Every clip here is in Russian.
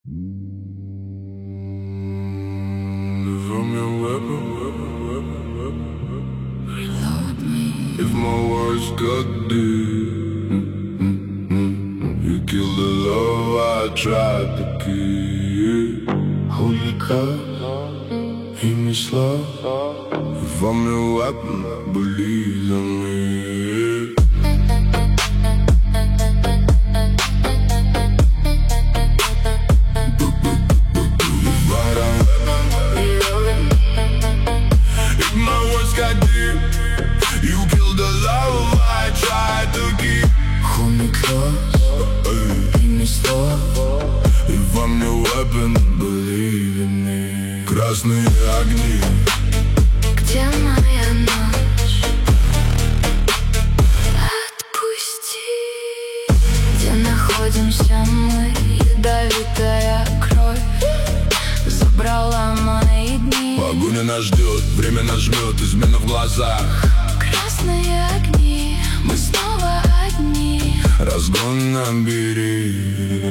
If I'm your weapon, Reload me. if my words got deep, you kill the love I tried to keep. Hold me close, hear me slow. If I'm your weapon, believe in me. If my words got deep, you killed the love I tried to keep. Hold me close, hear me slow. If I'm your weapon, believe in me. Красные огни, Где моя ночь? Отпусти. Где находимся мы? Ядовитая кровь забрала мои дни. погоня нас ждет, время нас жмет, измена в глазах. Красные огни, мы снова одни. Разгон набери.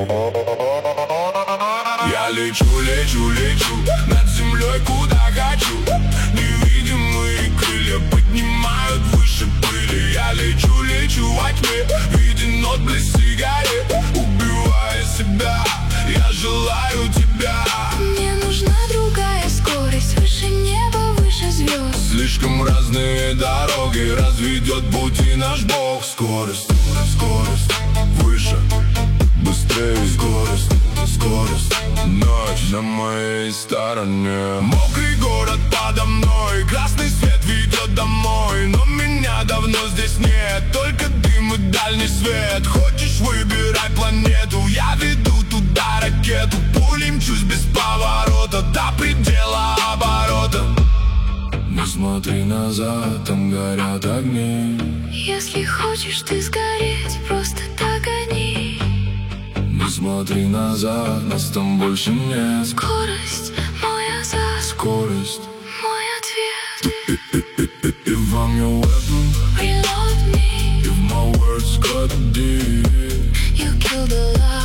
Я лечу, лечу, лечу над землей, куда хочу. Невидимые крылья поднимают выше пыли. Я лечу, лечу во тьме, виден отблеск сигарет. Убивая себя, я желаю тебя. Мне нужна другая скорость, выше неба, выше звезд. Слишком разные дороги, разведет пути наш Бог. Скорость, скорость, выше, быстрее. Скорость, скорость, ночь на моей стороне. Мокрый город подо мной, красный свет ведет домой. Но меня давно здесь нет, только дым и дальний свет. Хочешь, выбирай планету, я веду туда ракету. Пулей мчусь без поворота, до предела оборота. Не смотри назад, там горят огни. Если хочешь ты сгореть, просто догони. Не смотри назад, нас там больше нет. Скорость, мой азарт, Скорость. мой ответ. If I'm your weapon, Reload me. if my words got deep, You kill the love